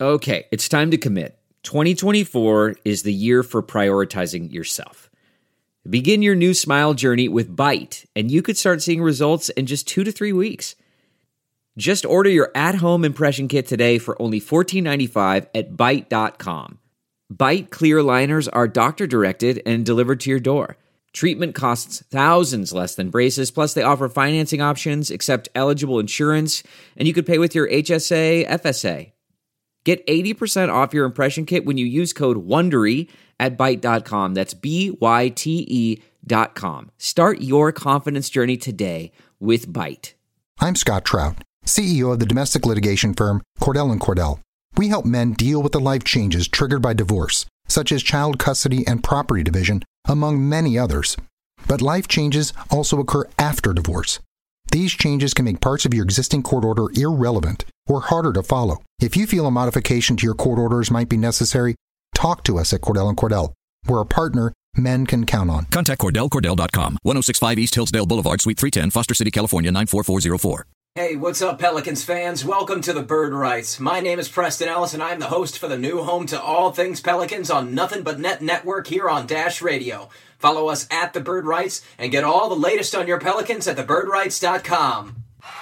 Okay, it's time to commit. 2024 is the year for prioritizing yourself. Begin your new smile journey with Byte, and you could start seeing results in just 2 to 3 weeks. Just order your at-home impression kit today for only $14.95 at Byte.com. Byte clear liners are doctor-directed and delivered to your door. Treatment costs thousands less than braces, plus they offer financing options, accept eligible insurance, and you could pay with your HSA, FSA. Get 80% off your impression kit when you use code WONDERY at Byte.com. That's BYTE.com. Start your confidence journey today with Byte. I'm Scott Trout, CEO of the domestic litigation firm Cordell & Cordell. We help men deal with the life changes triggered by divorce, such as child custody and property division, among many others. But life changes also occur after divorce. These changes can make parts of your existing court order irrelevant or harder to follow. If you feel a modification to your court orders might be necessary, talk to us at Cordell & Cordell. We're a partner men can count on. Contact CordellCordell.com, 1065 East Hillsdale Boulevard, Suite 310, Foster City, California, 94404. Hey, what's up, Pelicans fans? Welcome to the Bird Writes. My name is Preston Ellis, and I'm the host for the new home to all things Pelicans on Nothing But Net Network here on Dash Radio. Follow us at The Bird Writes and get all the latest on your Pelicans at thebirdwrites.com.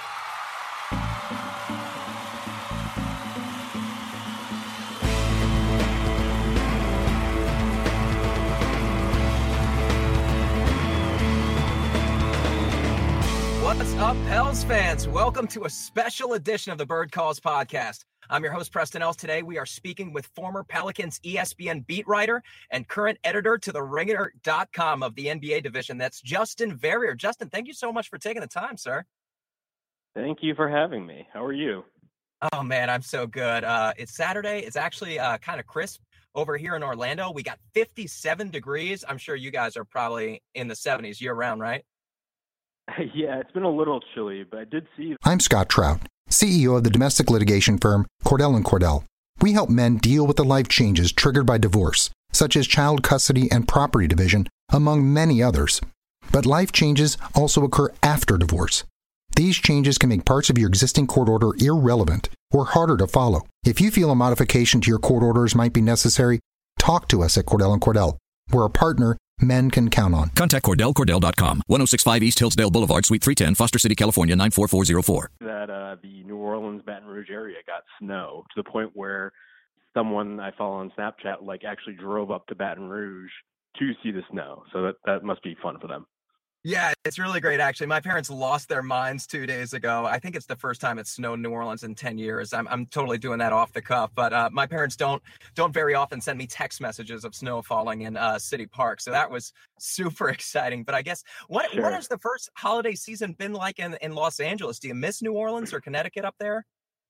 What's up, Pels fans? Welcome to a special edition of the Bird Calls podcast. I'm your host, Preston Ellis. Today, we are speaking with former Pelicans ESPN beat writer and current editor to the Ringer.com of the NBA division. That's Justin Verrier. Justin, thank you so much for taking the time, sir. Thank you for having me. How are you? Oh, man, I'm so good. It's Saturday. It's actually kind of crisp over here in Orlando. We got 57 degrees. I'm sure you guys are probably in the 70s year-round, right? Yeah, it's been a little chilly, but I did see... I'm Scott Trout, CEO of the domestic litigation firm Cordell & Cordell. We help men deal with the life changes triggered by divorce, such as child custody and property division, among many others. But life changes also occur after divorce. These changes can make parts of your existing court order irrelevant or harder to follow. If you feel a modification to your court orders might be necessary, talk to us at Cordell & Cordell. We're a partner men can count on. Contact CordellCordell.com, 1065 East Hillsdale Boulevard, Suite 310, Foster City, California, 94404. That the New Orleans, Baton Rouge area got snow to the point where someone I follow on Snapchat actually drove up to Baton Rouge to see the snow. So that must be fun for them. Yeah, it's really great, actually. My parents lost their minds 2 days ago. I think it's the first time it's snowed in New Orleans in 10 years. I'm totally doing that off the cuff, but my parents don't very often send me text messages of snow falling in City Park. So that was super exciting. But I guess, what has the first holiday season been like in Los Angeles? Do you miss New Orleans or Connecticut up there?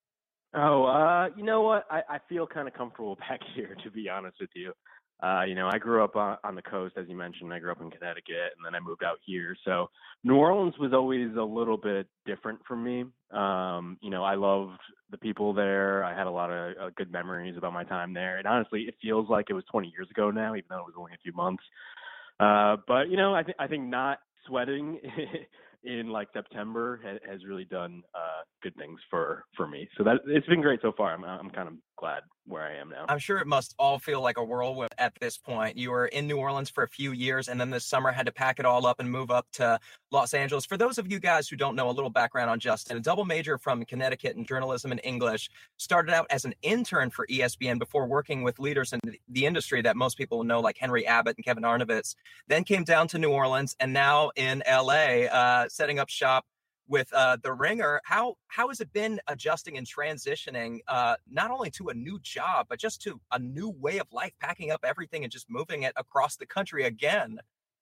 Oh, you know what? I feel kind of comfortable back here, to be honest with you. I grew up on the coast, as you mentioned. I grew up in Connecticut, and then I moved out here. So New Orleans was always a little bit different for me. I loved the people there. I had a lot of good memories about my time there. And honestly, it feels like it was 20 years ago now, even though it was only a few months. But I think not sweating in September has really done good things for me. So that it's been great so far. I'm kind of glad where I am now. I'm sure it must all feel like a whirlwind at this point. You were in New Orleans for a few years, and then this summer had to pack it all up and move up to Los Angeles. For those of you guys who don't know, a little background on Justin, a double major from Connecticut in journalism and English, started out as an intern for ESPN before working with leaders in the industry that most people know, like Henry Abbott and Kevin Arnovitz, then came down to New Orleans and now in LA, setting up shop with the Ringer. How has it been adjusting and transitioning not only to a new job, but just to a new way of life, packing up everything and just moving it across the country again?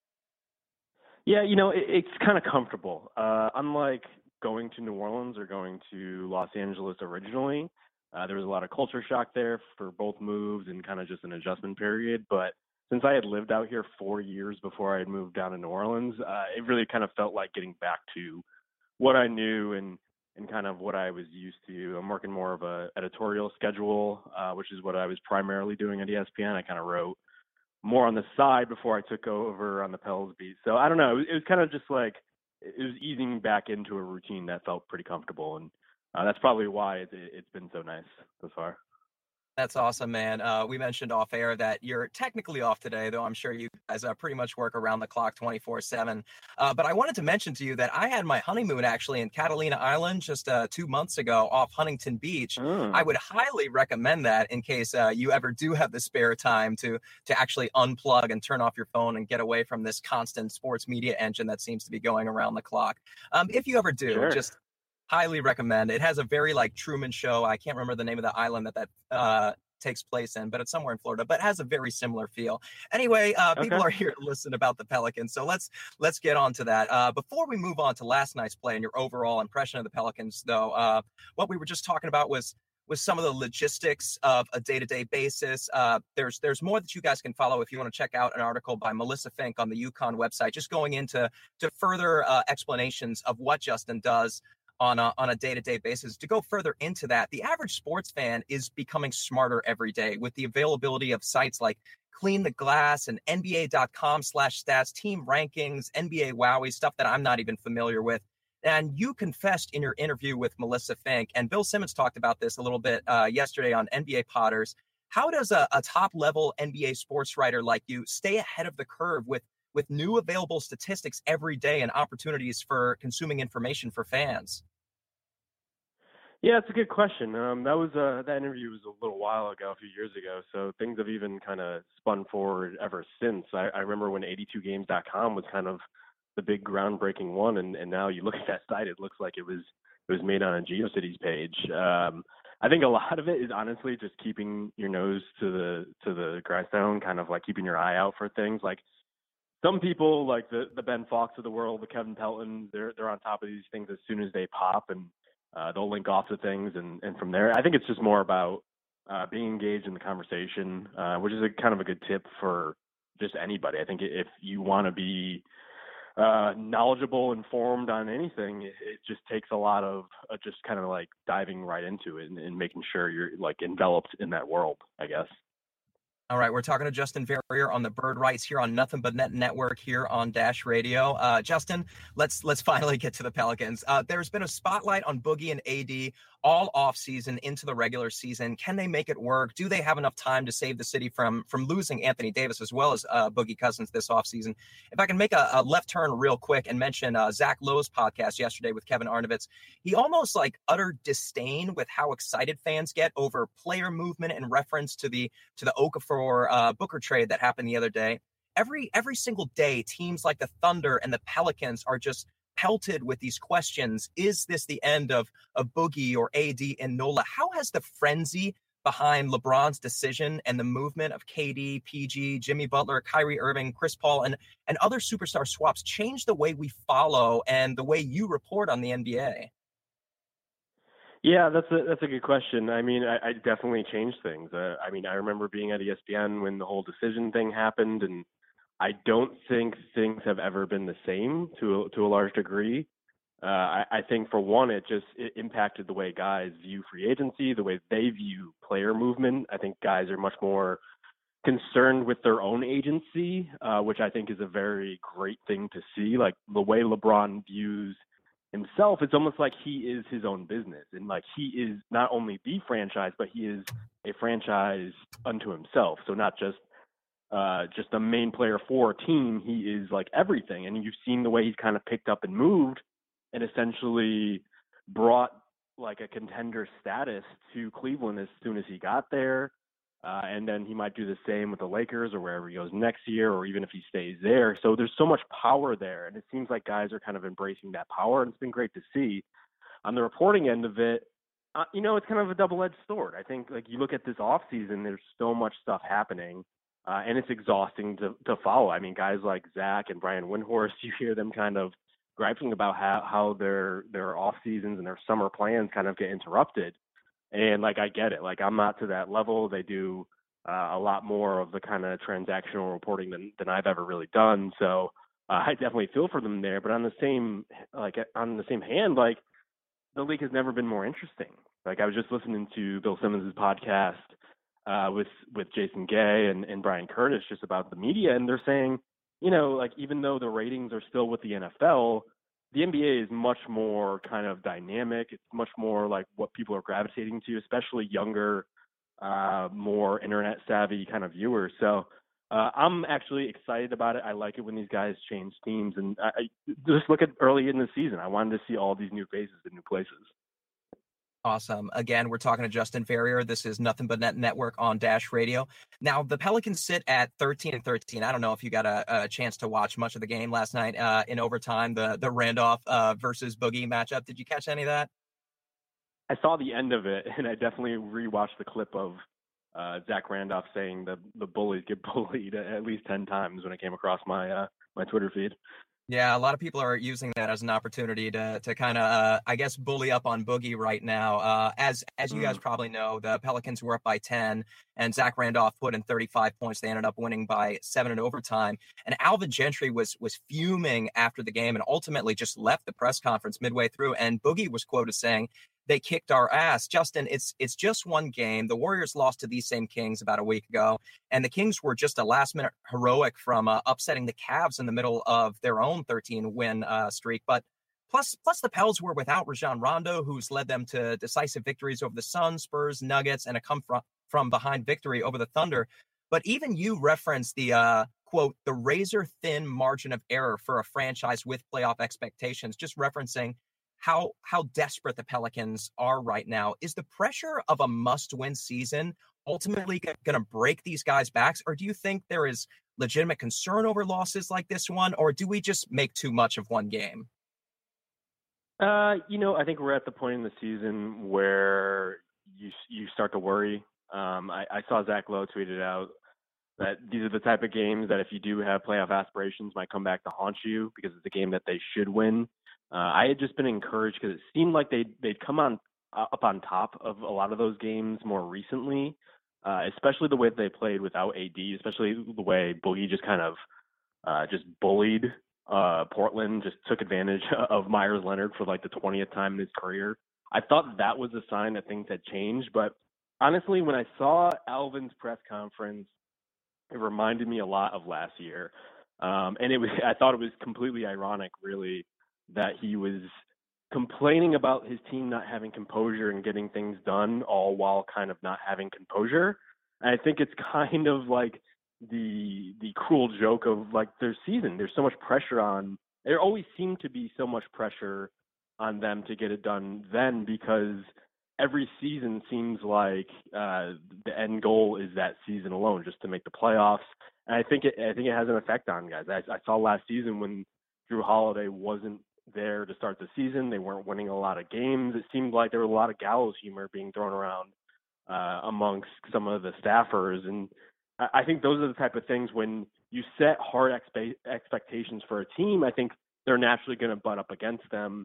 Yeah, it's kind of comfortable. Unlike going to New Orleans or going to Los Angeles originally, there was a lot of culture shock there for both moves and kind of just an adjustment period. But since I had lived out here 4 years before I had moved down to New Orleans, it really kind of felt like getting back to what I knew and kind of what I was used to. I'm working more of a editorial schedule, which is what I was primarily doing at ESPN. I kind of wrote more on the side before I took over on the Pels beat. So I don't know. It was kind of just it was easing back into a routine that felt pretty comfortable. And that's probably why it's been so nice so far. That's awesome, man. We mentioned off air that you're technically off today, though I'm sure you guys pretty much work around the clock 24/7. But I wanted to mention to you that I had my honeymoon actually in Catalina Island just 2 months ago off Huntington Beach. I would highly recommend that in case you ever do have the spare time to actually unplug and turn off your phone and get away from this constant sports media engine that seems to be going around the clock. If you ever do, Sure. just highly recommend. It has a very like Truman Show. I can't remember the name of the island that takes place in, but it's somewhere in Florida, but it has a very similar feel. Anyway, people are here to listen about the Pelicans, so let's get on to that. Before we move on to last night's play and your overall impression of the Pelicans, though, what we were just talking about was some of the logistics of a day-to-day basis. There's more that you guys can follow if you want to check out an article by Melissa Fink on the UConn website, just going into further explanations of what Justin does on a day-to-day basis. To go further into that, the average sports fan is becoming smarter every day with the availability of sites like Clean the Glass and NBA.com/stats, team rankings, NBA Wowie, stuff that I'm not even familiar with. And you confessed in your interview with Melissa Fink, and Bill Simmons talked about this a little bit yesterday on NBA Potters. How does a top-level NBA sports writer like you stay ahead of the curve with new available statistics every day and opportunities for consuming information for fans? Yeah, it's a good question. That interview was a little while ago, a few years ago, so things have even kind of spun forward ever since. I remember when 82games.com was kind of the big groundbreaking one, and now you look at that site, it looks like it was made on a GeoCities page. I think a lot of it is honestly just keeping your nose to the grindstone, kind of like keeping your eye out for things. Like some people, like the Ben Fox of the world, the Kevin Pelton, they're on top of these things as soon as they pop, and they'll link off to things, and from there, I think it's just more about being engaged in the conversation, which is kind of a good tip for just anybody. I think if you want to be knowledgeable, informed on anything, it just takes a lot of just kind of like diving right into it and making sure you're like enveloped in that world, I guess. All right, we're talking to Justin Verrier on the Bird Rights here on Nothing But Net Network here on Dash Radio. Justin, let's finally get to the Pelicans. There's been a spotlight on Boogie and AD all off season into the regular season. Can they make it work? Do they have enough time to save the city from losing Anthony Davis as well as Boogie Cousins this offseason? If I can make a left turn real quick and mention Zach Lowe's podcast yesterday with Kevin Arnovitz, he almost like uttered disdain with how excited fans get over player movement in reference to the Okafor Booker trade that happened the other day. Every single day, teams like the Thunder and the Pelicans are just pelted with these questions. Is this the end of Boogie or AD and Nola? How has the frenzy behind LeBron's decision and the movement of KD, PG, Jimmy Butler, Kyrie Irving, Chris Paul, and other superstar swaps changed the way we follow and the way you report on the NBA? Yeah, that's a good question. I mean, I definitely changed things. I mean, I remember being at ESPN when the whole decision thing happened, and I don't think things have ever been the same to a large degree. I think for one, it impacted the way guys view free agency, the way they view player movement. I think guys are much more concerned with their own agency, which I think is a very great thing to see. Like the way LeBron views himself, it's almost like he is his own business, and like he is not only the franchise, but he is a franchise unto himself. So not just a main player for a team. He is like everything. And you've seen the way he's kind of picked up and moved and essentially brought like a contender status to Cleveland as soon as he got there. And then he might do the same with the Lakers or wherever he goes next year, or even if he stays there. So there's so much power there. And it seems like guys are kind of embracing that power. And it's been great to see. On the reporting end of it, it's kind of a double-edged sword. I think like you look at this offseason, there's so much stuff happening. And it's exhausting to follow. I mean, guys like Zach and Brian Windhorst, you hear them kind of griping about how their off seasons and their summer plans kind of get interrupted. And like, I get it. Like, I'm not to that level. They do a lot more of the kind of transactional reporting than I've ever really done. So I definitely feel for them there. But on the same hand, like the league has never been more interesting. Like I was just listening to Bill Simmons' podcast with Jason Gay and Brian Curtis just about the media, and they're saying, like even though the ratings are still with the NFL, the NBA is much more kind of dynamic. It's much more like what people are gravitating to, especially younger more internet savvy kind of viewers. So I'm actually excited about it. I like it when these guys change teams, and I just look at early in the season. I wanted to see all these new faces in new places. Awesome. Again, we're talking to Justin Ferrier. This is Nothing But Net Network on Dash Radio. Now, the Pelicans sit at 13-13. I don't know if you got a chance to watch much of the game last night in overtime, the Randolph versus Boogie matchup. Did you catch any of that? I saw the end of it, and I definitely rewatched the clip of Zach Randolph saying the bullies get bullied at least 10 times when it came across my my Twitter feed. Yeah, a lot of people are using that as an opportunity to kind of, I guess, bully up on Boogie right now. As you guys probably know, the Pelicans were up by 10, and Zach Randolph put in 35 points. They ended up winning by 7 in overtime. And Alvin Gentry was fuming after the game and ultimately just left the press conference midway through. And Boogie was quoted saying, "They kicked our ass." Justin, it's just one game. The Warriors lost to these same Kings about a week ago, and the Kings were just a last-minute heroic from upsetting the Cavs in the middle of their own 13-win streak. But plus the Pels were without Rajon Rondo, who's led them to decisive victories over the Suns, Spurs, Nuggets, and a come-from-behind victory over the Thunder. But even you referenced the quote, the razor-thin margin of error for a franchise with playoff expectations, just referencing how desperate the Pelicans are right now. Is the pressure of a must-win season ultimately going to break these guys' backs, or do you think there is legitimate concern over losses like this one, or do we just make too much of one game? I think we're at the point in the season where you start to worry. I saw Zach Lowe tweeted out that these are the type of games that if you do have playoff aspirations might come back to haunt you because it's a game that they should win. I had just been encouraged because it seemed like they'd come up on top of a lot of those games more recently, especially the way they played without AD, especially the way Boogie just kind of just bullied Portland, just took advantage of Myers Leonard for like the 20th time in his career. I thought that was a sign that things had changed, but honestly, when I saw Alvin's press conference, it reminded me a lot of last year, and I thought it was completely ironic, really, that he was complaining about his team not having composure and getting things done, all while kind of not having composure. And I think it's kind of like the cruel joke of like their season. There's so much pressure on. There always seemed to be so much pressure on them to get it done then, because every season seems like the end goal is that season alone, just to make the playoffs. And I think it has an effect on guys. I saw last season when Jrue Holiday wasn't there to start the season. They weren't winning a lot of games. It seemed like there was a lot of gallows humor being thrown around amongst some of the staffers. And I think those are the type of things when you set hard expectations for a team, I think they're naturally going to butt up against them.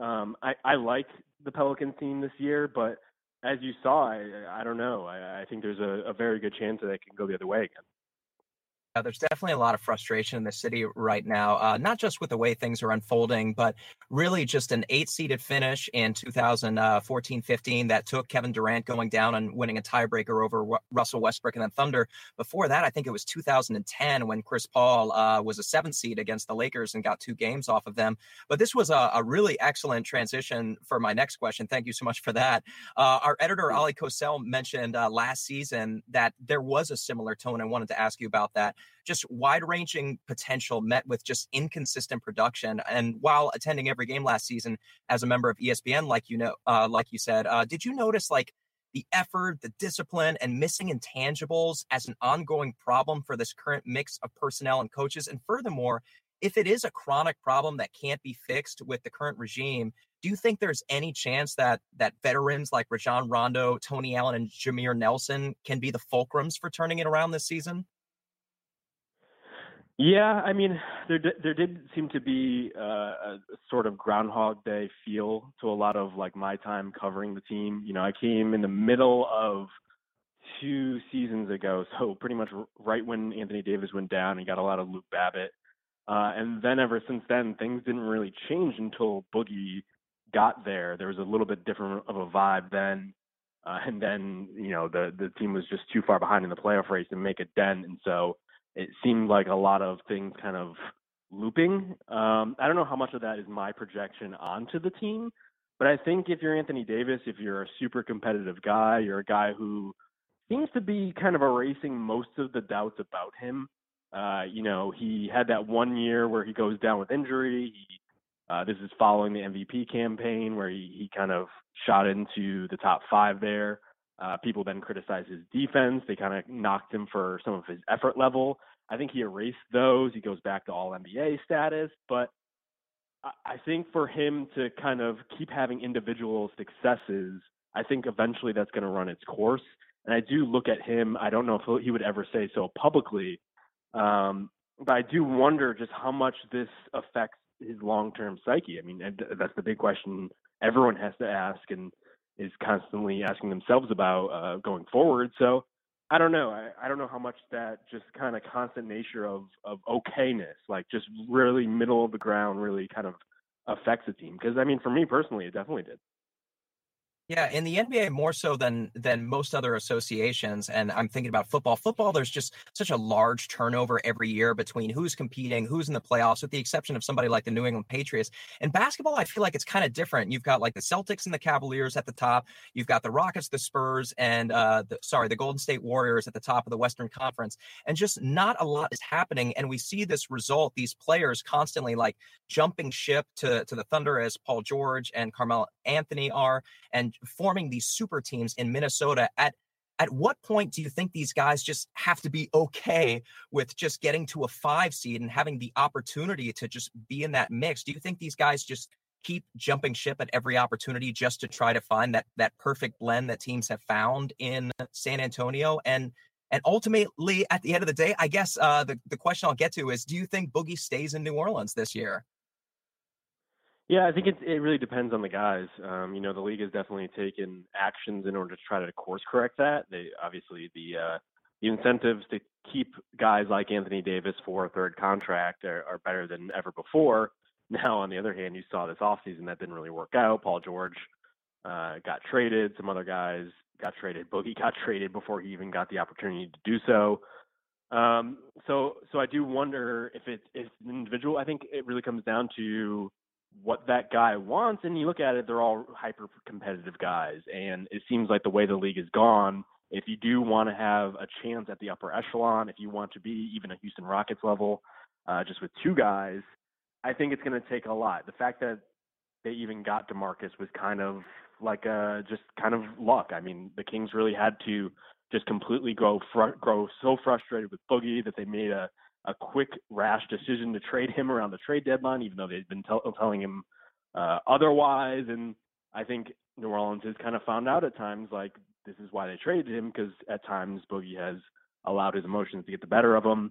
I like the Pelicans team this year, but as you saw, I don't know. I think there's a very good chance that it can go the other way again. There's definitely a lot of frustration in the city right now, not just with the way things are unfolding, but really just an 8-seeded finish in 2014-15 that took Kevin Durant going down and winning a tiebreaker over Russell Westbrook and the Thunder. Before that, I think it was 2010 when Chris Paul was a 7th seed against the Lakers and got 2 games off of them. But this was a really excellent transition for my next question. Thank you so much for that. Our editor, Ali Kosel, mentioned last season that there was a similar tone. I wanted to ask you about that. Just wide-ranging potential met with just inconsistent production. And while attending every game last season as a member of ESPN, like you said, did you notice like the effort, the discipline, and missing intangibles as an ongoing problem for this current mix of personnel and coaches? And furthermore, if it is a chronic problem that can't be fixed with the current regime, do you think there's any chance that veterans like Rajon Rondo, Tony Allen, and Jameer Nelson can be the fulcrums for turning it around this season? Yeah, I mean, there did seem to be a sort of Groundhog Day feel to a lot of like my time covering the team. You know, I came in the middle of 2 seasons ago, so pretty much right when Anthony Davis went down and got a lot of Luke Babbitt. And then ever since then, things didn't really change until Boogie got there. There was a little bit different of a vibe then. And then, you know, the team was just too far behind in the playoff race to make a dent. And so it seemed like a lot of things kind of looping. I don't know how much of that is my projection onto the team, but I think if you're Anthony Davis, if you're a super competitive guy, you're a guy who seems to be kind of erasing most of the doubts about him. He had that 1 year where he goes down with injury. This is following the MVP campaign where he kind of shot into the top 5 there. People then criticized his defense. They kind of knocked him for some of his effort level. I think he erased those. He goes back to all NBA status. But I think for him to kind of keep having individual successes, I think eventually that's going to run its course. And I do look at him. I don't know if he would ever say so publicly, but I do wonder just how much this affects his long-term psyche. I mean, that's the big question everyone has to ask and is constantly asking themselves about going forward. So I don't know. I don't know how much that just kind of constant nature of okayness, like just really middle of the ground, really kind of affects the team. Because I mean, for me personally, it definitely did. Yeah, in the NBA more so than most other associations, and I'm thinking about football. Football, there's just such a large turnover every year between who's competing, who's in the playoffs, with the exception of somebody like the New England Patriots. In basketball, I feel like it's kind of different. You've got like the Celtics and the Cavaliers at the top. You've got the Rockets, the Spurs, and the Golden State Warriors at the top of the Western Conference. And just not a lot is happening. And we see this result, these players constantly like jumping ship to the Thunder, as Paul George and Carmelo Anthony are, and forming these super teams in Minnesota. At what point do you think these guys just have to be okay with just getting to a 5 seed and having the opportunity to just be in that mix? Do you think these guys just keep jumping ship at every opportunity just to try to find that perfect blend that teams have found in San Antonio? And ultimately, at the end of the day, I guess the question I'll get to is, do you think Boogie stays in New Orleans this year? Yeah, I think it really depends on the guys. The league has definitely taken actions in order to try to course correct that. They obviously the incentives to keep guys like Anthony Davis for a third contract are better than ever before. Now, on the other hand, you saw this offseason that didn't really work out. Paul George got traded. Some other guys got traded. Boogie got traded before he even got the opportunity to do so. So I do wonder if it's an individual. I think it really comes down to what that guy wants, and you look at it, they're all hyper competitive guys, and it seems like the way the league has gone, if you do want to have a chance at the upper echelon, if you want to be even a Houston Rockets level, just with 2 guys, I think it's going to take a lot. The fact that they even got DeMarcus was kind of like just kind of luck. I mean, the Kings really had to just completely grow so frustrated with Boogie that they made a quick, rash decision to trade him around the trade deadline, even though they'd been telling him otherwise. And I think New Orleans has kind of found out at times, like, this is why they traded him, because at times Boogie has allowed his emotions to get the better of him.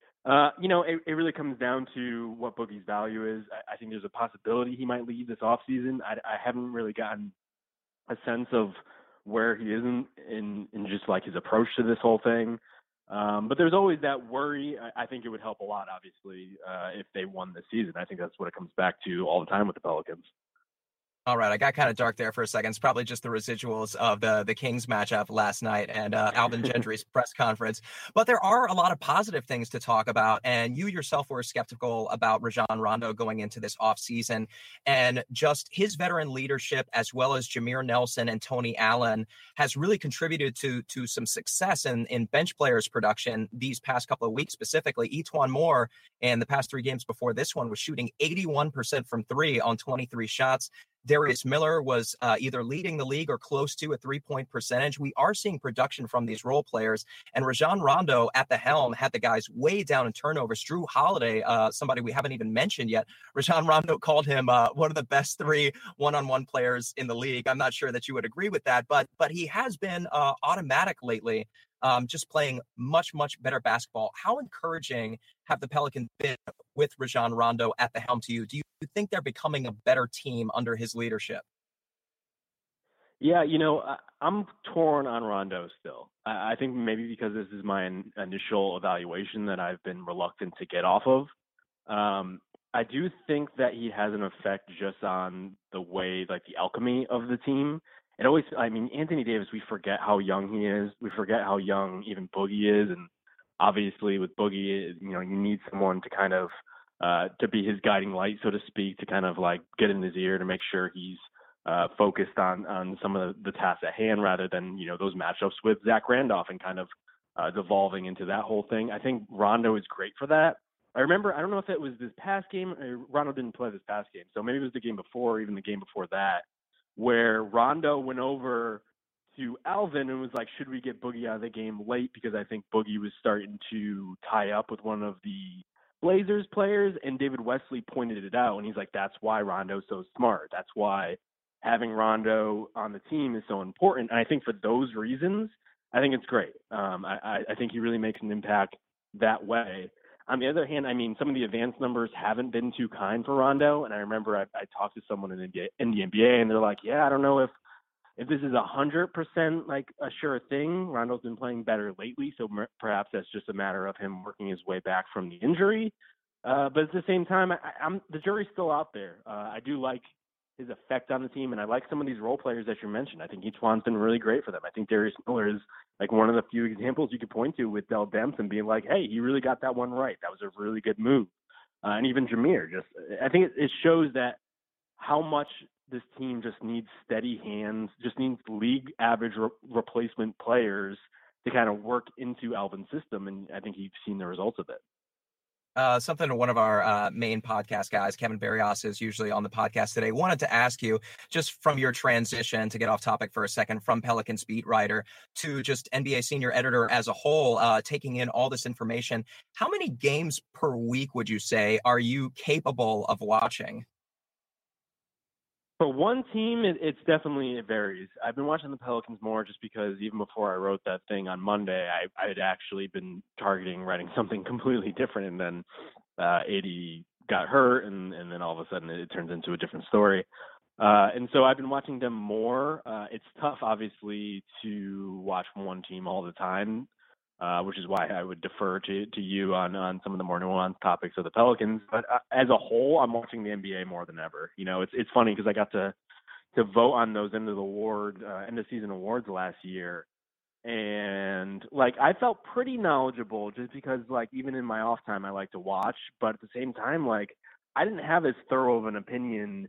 It really comes down to what Boogie's value is. I think there's a possibility he might leave this offseason. I haven't really gotten a sense of where he is in just like his approach to this whole thing. But there's always that worry. I think it would help a lot, obviously, if they won this season. I think that's what it comes back to all the time with the Pelicans. All right, I got kind of dark there for a second. It's probably just the residuals of the Kings matchup last night and Alvin Gentry's press conference. But there are a lot of positive things to talk about, and you yourself were skeptical about Rajon Rondo going into this offseason, and just his veteran leadership, as well as Jameer Nelson and Tony Allen, has really contributed to some success in bench players' production these past couple of weeks. Specifically, E'Twaun Moore, in the past 3 games before this one, was shooting 81% from 3 on 23 shots. Darius Miller was either leading the league or close to a 3-point percentage. We are seeing production from these role players, and Rajon Rondo at the helm had the guys way down in turnovers. Jrue Holiday, somebody we haven't even mentioned yet, Rajon Rondo called him one of the best 3 one-on-one players in the league. I'm not sure that you would agree with that, but he has been automatic lately, just playing much, much better basketball. How encouraging have the Pelicans been with Rajon Rondo at the helm to you? Do you think they're becoming a better team under his leadership? Yeah, I'm torn on Rondo still. I think maybe because this is my initial evaluation that I've been reluctant to get off of. I do think that he has an effect just on the way, like the alchemy of the team. Anthony Davis, we forget how young he is. We forget how young even Boogie is. And obviously with Boogie, you need someone to kind of, to be his guiding light, so to speak, to kind of like get in his ear to make sure he's focused on some of the tasks at hand rather than, those matchups with Zach Randolph and kind of devolving into that whole thing. I think Rondo is great for that. I remember, I don't know if it was this past game, Rondo didn't play this past game, so maybe it was the game before or even the game before that, where Rondo went over to Alvin and was like, should we get Boogie out of the game late? Because I think Boogie was starting to tie up with one of the Blazers players, and David Wesley pointed it out, and he's like, that's why Rondo's so smart. That's why having Rondo on the team is so important. And I think for those reasons, I think it's great. I think he really makes an impact that way. On the other hand, I mean, some of the advanced numbers haven't been too kind for Rondo. And I remember I talked to someone in the NBA, and they're like, yeah, I don't know if this is 100% like a sure thing. Rondo's been playing better lately, so perhaps that's just a matter of him working his way back from the injury. But at the same time, the jury's still out there. I do like his effect on the team, and I like some of these role players that you mentioned. I think each one's been really great for them. I think Darius Miller is like one of the few examples you could point to with Dell Demps and being like, hey, he really got that one right. That was a really good move. And even Jameer, I think it shows that how much this team just needs steady hands, just needs league average replacement players to kind of work into Alvin's system. And I think you've seen the results of it. Something one of our main podcast guys, Kevin Barrios, is usually on the podcast today. Wanted to ask you, just from your transition, to get off topic for a second, from Pelicans beat writer to just NBA senior editor as a whole, taking in all this information, how many games per week would you say are you capable of watching? For one team, it varies. I've been watching the Pelicans more just because even before I wrote that thing on Monday, I had actually been targeting writing something completely different, and then AD got hurt, and then all of a sudden it turns into a different story. And so I've been watching them more. It's tough, obviously, to watch one team all the time, which is why I would defer to you on some of the more nuanced topics of the Pelicans. But as a whole, I'm watching the NBA more than ever. It's funny because I got to vote on those end of season awards last year, and like I felt pretty knowledgeable just because like even in my off time I like to watch, but at the same time like I didn't have as thorough of an opinion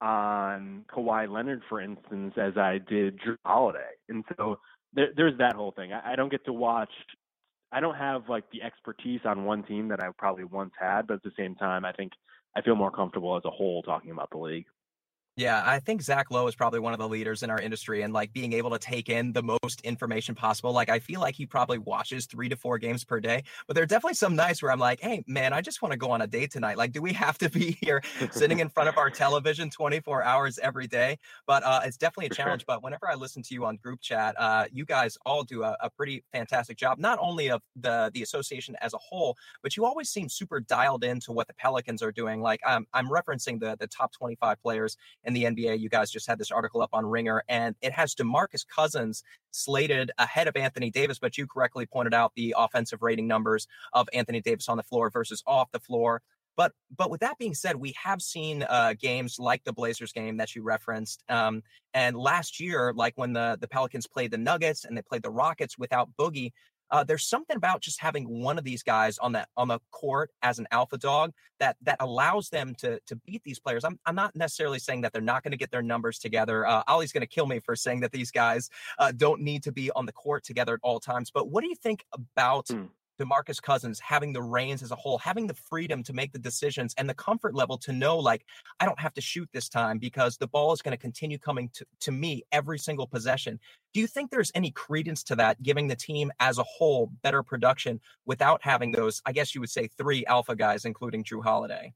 on Kawhi Leonard, for instance, as I did Jrue Holiday, and so there's that whole thing. I don't get to watch. I don't have like the expertise on one team that I probably once had, but at the same time, I think I feel more comfortable as a whole talking about the league. Yeah, I think Zach Lowe is probably one of the leaders in our industry and like being able to take in the most information possible. Like I feel like he probably watches 3 to 4 games per day, but there are definitely some nights where I'm like, hey man, I just want to go on a date tonight. Like, do we have to be here sitting in front of our television 24 hours every day? But it's definitely a challenge. But whenever I listen to you on group chat, you guys all do a pretty fantastic job, not only of the association as a whole, but you always seem super dialed into what the Pelicans are doing. Like I'm referencing the top 25 players in the NBA. You guys just had this article up on Ringer, and it has DeMarcus Cousins slated ahead of Anthony Davis, but you correctly pointed out the offensive rating numbers of Anthony Davis on the floor versus off the floor. But with that being said, we have seen games like the Blazers game that you referenced. And last year, like when the Pelicans played the Nuggets and they played the Rockets without Boogie, there's something about just having one of these guys on the court as an alpha dog that allows them to beat these players. I'm not necessarily saying that they're not going to get their numbers together. Ollie's going to kill me for saying that these guys don't need to be on the court together at all times. But what do you think about DeMarcus Cousins having the reins as a whole, having the freedom to make the decisions and the comfort level to know, like, I don't have to shoot this time because the ball is going to continue coming to me every single possession? Do you think there's any credence to that, giving the team as a whole better production without having those, I guess you would say, 3 alpha guys, including Jrue Holiday?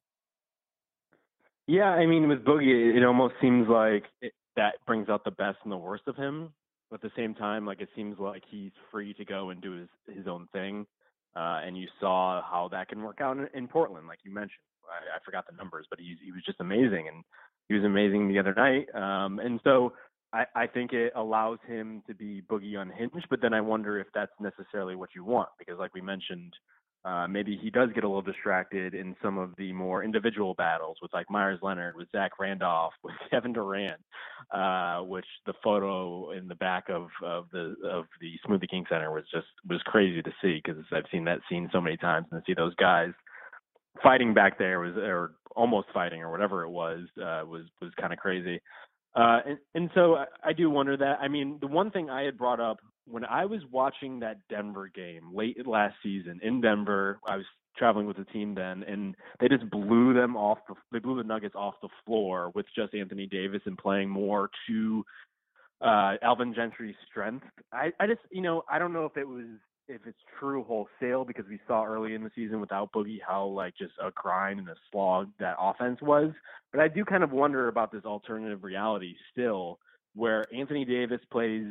Yeah, I mean, with Boogie, it almost seems like that brings out the best and the worst of him. But at the same time, like, it seems like he's free to go and do his own thing. And you saw how that can work out in Portland, like you mentioned. I forgot the numbers, but he was just amazing, and he was amazing the other night. And so I think it allows him to be Boogie unhinged, but then I wonder if that's necessarily what you want, because like we mentioned, maybe he does get a little distracted in some of the more individual battles with like Myers Leonard, with Zach Randolph, with Kevin Durant, which the photo in the back of the Smoothie King Center was crazy to see, because I've seen that scene so many times, and to see those guys fighting back there or almost fighting or whatever it was kind of crazy. And so I do wonder that. I mean, the one thing I had brought up when I was watching that Denver game late last season in Denver, I was traveling with the team then, and they just blew them off. They blew the Nuggets off the floor with just Anthony Davis and playing more to Alvin Gentry's strength. I just, I don't know if it's true wholesale, because we saw early in the season without Boogie how like just a grind and a slog that offense was. But I do kind of wonder about this alternative reality still, where Anthony Davis plays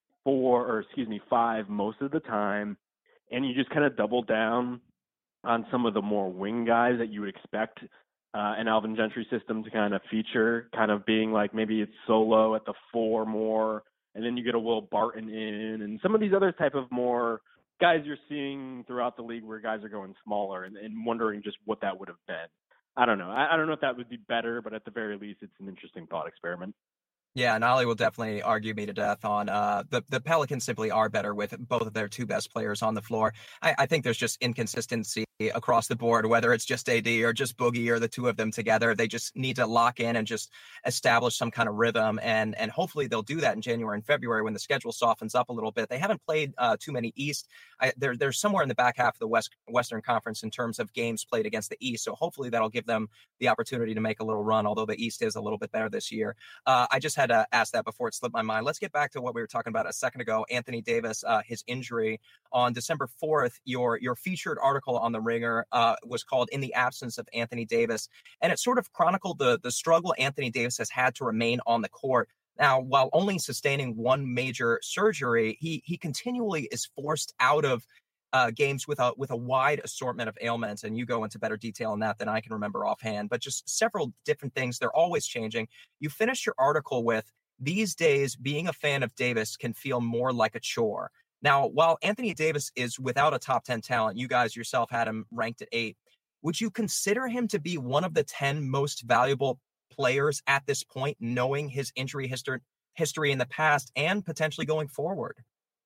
5 most of the time, and you just kind of double down on some of the more wing guys that you would expect an Alvin Gentry system to kind of feature, kind of being like maybe it's Solo at the 4 more, and then you get a Will Barton in, and some of these other type of more guys you're seeing throughout the league where guys are going smaller, and wondering just what that would have been. I don't know. I don't know if that would be better, but at the very least, it's an interesting thought experiment. Yeah, and Ollie will definitely argue me to death on the Pelicans simply are better with both of their two best players on the floor. I think there's just inconsistency across the board, whether it's just AD or just Boogie or the two of them together. They just need to lock in and just establish some kind of rhythm, and hopefully they'll do that in January and February when the schedule softens up a little bit. They haven't played too many East. They're somewhere in the back half of the Western Conference in terms of games played against the East, so hopefully that'll give them the opportunity to make a little run, although the East is a little bit better this year. I just had to ask that before it slipped my mind. Let's get back to what we were talking about a second ago. Anthony Davis, his injury on December 4th. Your featured article on The Ringer was called "In the Absence of Anthony Davis," and it sort of chronicled the struggle Anthony Davis has had to remain on the court. Now, while only sustaining one major surgery, he continually is forced out of games with a wide assortment of ailments, and you go into better detail on that than I can remember offhand, but just several different things. They're always changing. You finished your article with, "These days, being a fan of Davis can feel more like a chore." Now, while Anthony Davis is without a top 10 talent, you guys yourself had him ranked at 8. Would you consider him to be one of the 10 most valuable players at this point, knowing his injury history in the past and potentially going forward?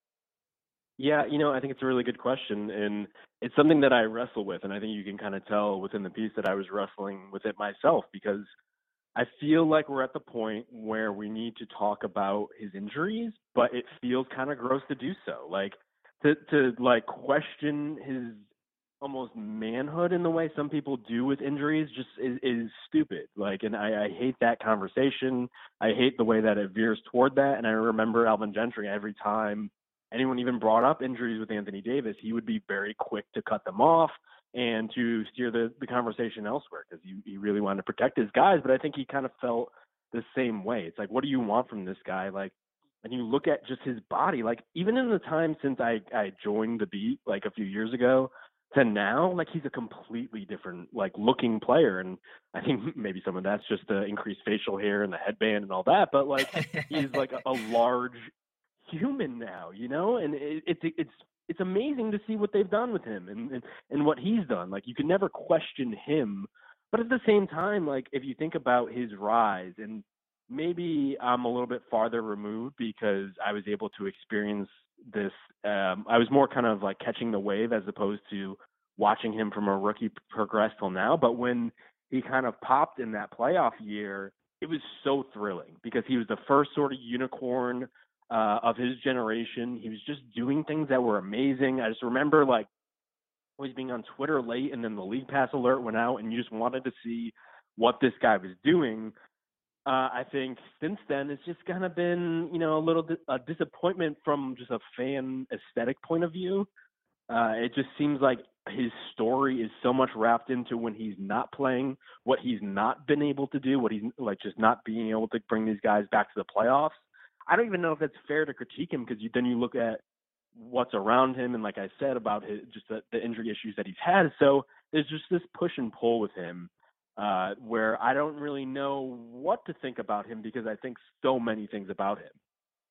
Yeah, I think it's a really good question, and it's something that I wrestle with, and I think you can kind of tell within the piece that I was wrestling with it myself, because I feel like we're at the point where we need to talk about his injuries, but it feels kind of gross to do so. Like to like question his almost manhood in the way some people do with injuries just is stupid. Like, and I hate that conversation. I hate the way that it veers toward that. And I remember Alvin Gentry, every time anyone even brought up injuries with Anthony Davis, he would be very quick to cut them off and to steer the conversation elsewhere, because he really wanted to protect his guys. But I think he kind of felt the same way. It's like, what do you want from this guy? Like, and you look at just his body, like even in the time since I joined the beat, like a few years ago to now, like he's a completely different like looking player. And I think maybe some of that's just the increased facial hair and the headband and all that, but like he's like a large human now, and it's amazing to see what they've done with him and what he's done. Like, you can never question him, but at the same time, like if you think about his rise, and maybe I'm a little bit farther removed because I was able to experience this. I was more kind of like catching the wave as opposed to watching him from a rookie progress till now. But when he kind of popped in that playoff year, it was so thrilling because he was the first sort of unicorn of his generation. He was just doing things that were amazing. I just remember like always being on Twitter late, and then the League Pass alert went out, and you just wanted to see what this guy was doing. I think since then it's just kind of been, a disappointment from just a fan aesthetic point of view. It just seems like his story is so much wrapped into when he's not playing, what he's not been able to do, what he's like just not being able to bring these guys back to the playoffs. I don't even know if that's fair to critique him, because then you look at what's around him, and like I said about the injury issues that he's had. So there's just this push and pull with him, where I don't really know what to think about him, because I think so many things about him.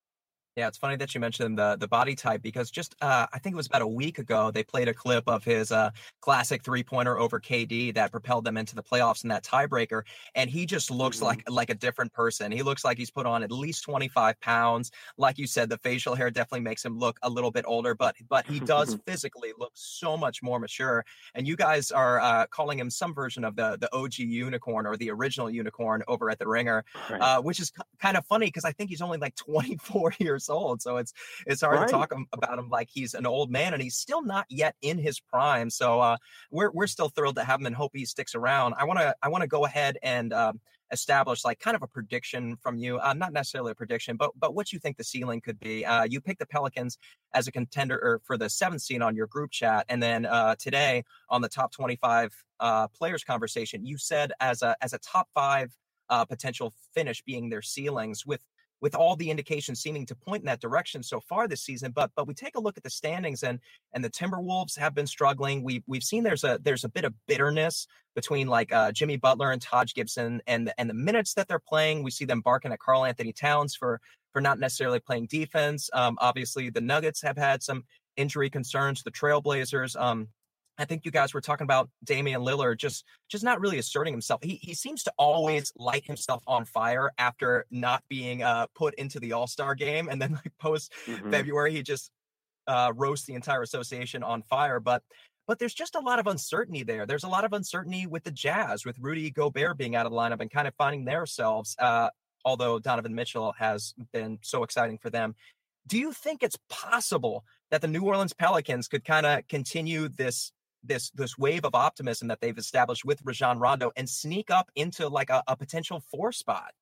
Yeah, it's funny that you mentioned the body type because just I think it was about a week ago they played a clip of his classic 3-pointer over KD that propelled them into the playoffs in that tiebreaker, and he just looks Hmm. like a different person. He looks like he's put on at least 25 pounds. Like you said, the facial hair definitely makes him look a little bit older, but he does physically look so much more mature. And you guys are calling him some version of the OG unicorn or the original unicorn over at the Ringer, Right. which is kind of funny because I think he's only like 24 years old. So it's hard to Right. talk about him like he's an old man, and he's still not yet in his prime. So we're still thrilled to have him and hope he sticks around. I want to go ahead and establish like kind of a prediction from you, not necessarily a prediction, but what you think the ceiling could be. You picked the Pelicans as a contender or for the 7th seed on your group chat, and then today on the top 25 players conversation, you said as a top 5 potential finish being their ceilings, with all the indications seeming to point in that direction so far this season. But we take a look at the standings, and the Timberwolves have been struggling. We've seen there's a bit of bitterness between like Jimmy Butler and Taj Gibson and the minutes that they're playing. We see them barking at Karl Anthony Towns for not necessarily playing defense. Obviously, the Nuggets have had some injury concerns. The Trailblazers. I think you guys were talking about Damian Lillard just not really asserting himself. He seems to always light himself on fire after not being put into the All-Star game, and then like post Hmm. February he just roasts the entire association on fire. But there's just a lot of uncertainty there. There's a lot of uncertainty with the Jazz, with Rudy Gobert being out of the lineup and kind of finding themselves. Although Donovan Mitchell has been so exciting for them. Do you think it's possible that the New Orleans Pelicans could kind of continue this wave of optimism that they've established with Rajon Rondo and sneak up into like a potential 4 spot?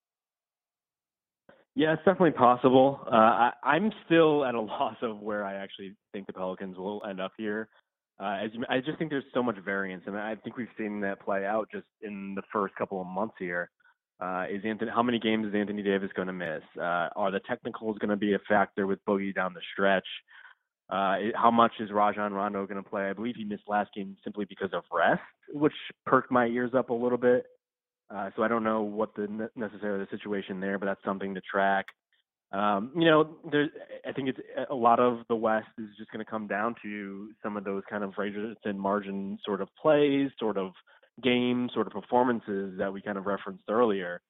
Yeah, it's definitely possible. I'm still at a loss of where I actually think the Pelicans will end up here. I just think there's so much variance, and I think we've seen that play out just in the first couple of months here. How many games is Anthony Davis going to miss? Are the technicals going to be a factor with Boogie down the stretch? How much is Rajon Rondo going to play? I believe he missed last game simply because of rest, which perked my ears up a little bit. So I don't know what necessarily the situation there, but that's something to track. I think it's a lot of the West is just going to come down to some of those kind of razor thin margin sort of plays, sort of games, sort of performances that we kind of referenced earlier.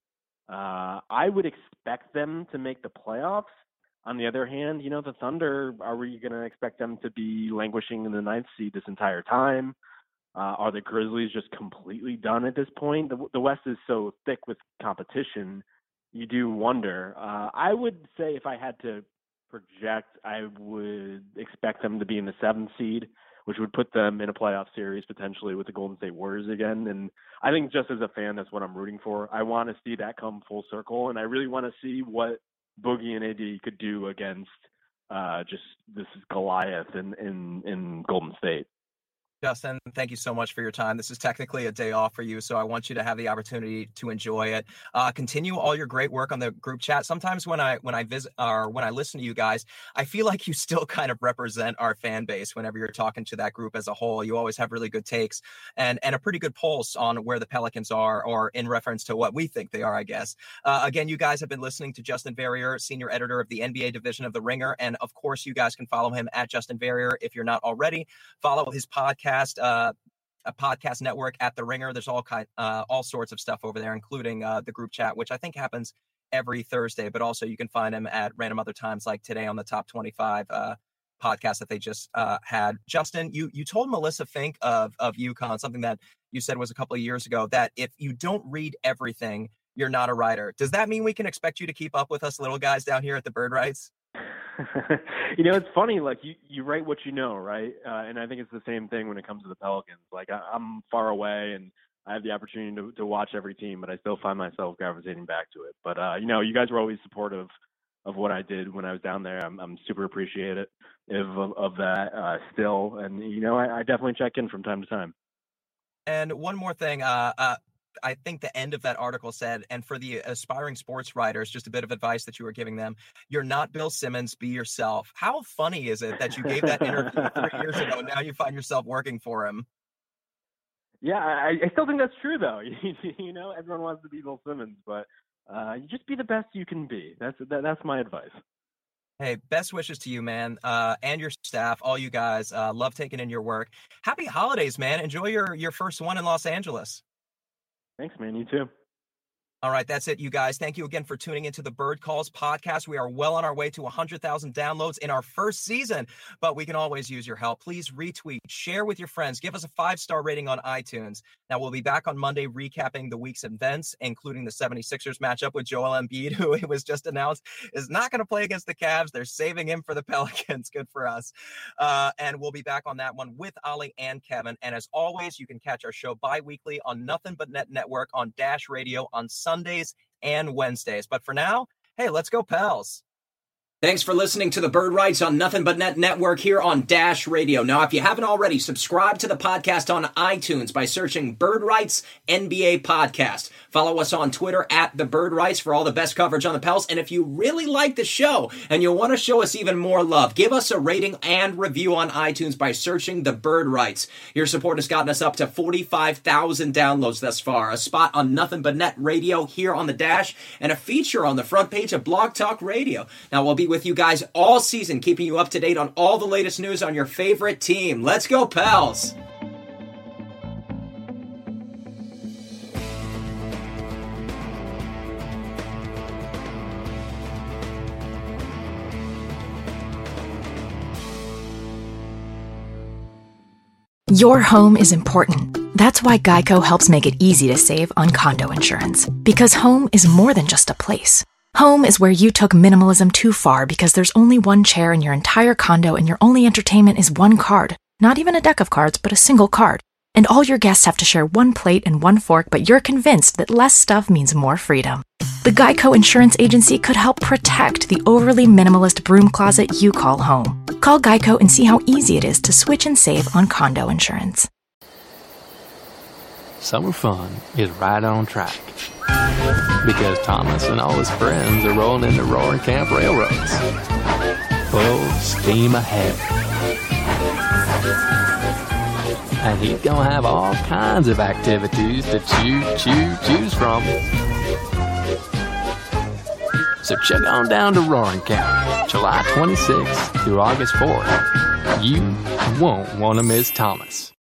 I would expect them to make the playoffs. On the other hand, the Thunder, are we going to expect them to be languishing in the 9th seed this entire time? Are the Grizzlies just completely done at this point? The West is so thick with competition, you do wonder. I would say if I had to project, I would expect them to be in the 7th seed, which would put them in a playoff series potentially with the Golden State Warriors again. And I think just as a fan, that's what I'm rooting for. I want to see that come full circle, and I really want to see what Boogie and AD could do against just this Goliath in Golden State. Justin, thank you so much for your time. This is technically a day off for you, so I want you to have the opportunity to enjoy it. Continue all your great work on the group chat. Sometimes when I visit or when I listen to you guys, I feel like you still kind of represent our fan base whenever you're talking to that group as a whole. You always have really good takes and a pretty good pulse on where the Pelicans are, or in reference to what we think they are, I guess. Again, you guys have been listening to Justin Verrier, senior editor of the NBA division of The Ringer, and of course, you guys can follow him at Justin Verrier if you're not already. Follow his podcast. A podcast network at The Ringer. There's all sorts of stuff over there, including the group chat, which I think happens every Thursday. But also, you can find him at random other times, like today on the top 25 podcast that they just had. Justin, you told Melissa Fink of UConn something that you said was a couple of years ago, that if you don't read everything, you're not a writer. Does that mean we can expect you to keep up with us little guys down here at the Bird Writes? It's funny, like you write what you know, right? And I think it's the same thing when it comes to the Pelicans. Like I'm far away and I have the opportunity to watch every team, but I still find myself gravitating back to it. But you guys were always supportive of what I did when I was down there. I'm super appreciative of that still. And I definitely check in from time to time. And one more thing, I think the end of that article said, and for the aspiring sports writers, just a bit of advice that you were giving them: you're not Bill Simmons, be yourself. How funny is it that you gave that interview 3 years ago, and now you find yourself working for him? Yeah, I still think that's true, though. Everyone wants to be Bill Simmons, but you just be the best you can be. That's my advice. Hey, best wishes to you, man, and your staff, all you guys. Love taking in your work. Happy holidays, man. Enjoy your first one in Los Angeles. Thanks, man. You too. All right, that's it, you guys. Thank you again for tuning into the Bird Calls podcast. We are well on our way to 100,000 downloads in our first season, but we can always use your help. Please retweet, share with your friends, give us a 5-star rating on iTunes. Now, we'll be back on Monday recapping the week's events, including the 76ers matchup with Joel Embiid, who it was just announced is not going to play against the Cavs. They're saving him for the Pelicans. Good for us. And we'll be back on that one with Ollie and Kevin. And as always, you can catch our show bi-weekly on Nothing But Net Network on Dash Radio on Sundays and Wednesdays. But for now, hey, let's go Pels. Thanks for listening to the Bird Rights on Nothing But Net Network here on Dash Radio. Now, if you haven't already, subscribe to the podcast on iTunes by searching Bird Rights NBA Podcast. Follow us on Twitter at The Bird Rights for all the best coverage on the Pels. And if you really like the show and you want to show us even more love, give us a rating and review on iTunes by searching The Bird Rights. Your support has gotten us up to 45,000 downloads thus far, a spot on Nothing But Net Radio here on the Dash, and a feature on the front page of Blog Talk Radio. Now, we'll be with you guys all season, keeping you up to date on all the latest news on your favorite team. Let's go, Pels! Your home is important. That's why Geico helps make it easy to save on condo insurance. Because home is more than just a place. Home is where you took minimalism too far because there's only one chair in your entire condo and your only entertainment is one card. Not even a deck of cards, but a single card. And all your guests have to share one plate and one fork, but you're convinced that less stuff means more freedom. The Geico Insurance Agency could help protect the overly minimalist broom closet you call home. Call Geico and see how easy it is to switch and save on condo insurance. Summer fun is right on track because Thomas and all his friends are rolling into Roaring Camp Railroads. Full steam ahead. And he's going to have all kinds of activities to choose from. So check on down to Roaring Camp, July 26th through August 4th. You won't want to miss Thomas.